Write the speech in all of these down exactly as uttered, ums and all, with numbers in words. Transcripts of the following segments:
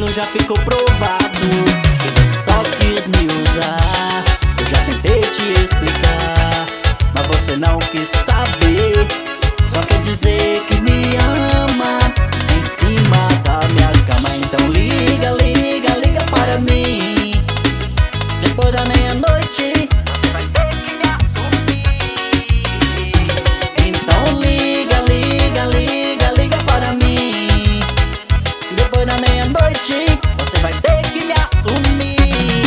daquilo já ficou provado que você só quis me usar. Eu já tentei te explicar, mas você não quis saber. Só quer dizer que me ama em cima da minha cama. Então liga, liga, liga para mim. Depois da meia-noite você vai ter que me assumir. Então liga, liga, liga, liga para mim. Depois da meia-noite você vai ter que me assumir.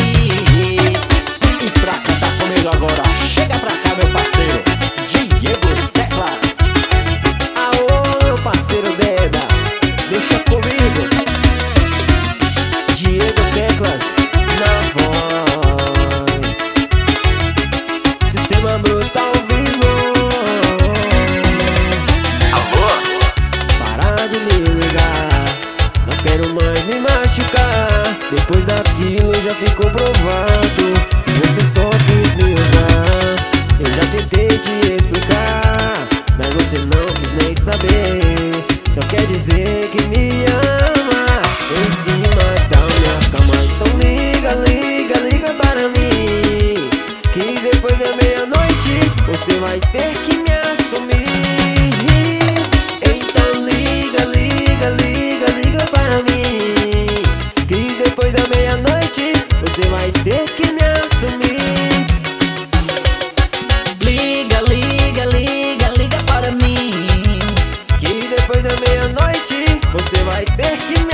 E pra cantar comigo agora, chega pra cá, meu parceiro Diego Teclas. Aô, meu parceiro Deda, deixa comigo. Diego Teclas na voz. Sistema brutal vivo. Alô? Para de me ligar, não quero mais me machucar. Depois daquilo já ficou provado que você só quis me usar. Eu já tentei te explicar, mas você não quis nem saber. Só quer dizer que me ama em cima da minha cama. Então liga, liga, liga para mim, que depois da meia-noite você vai ter que me assumir. Então liga, liga, liga, liga para mim, que depois da meia-noite você vai ter que me assumir. Liga, liga, liga, liga para mim, que depois da meia-noite você vai ter que me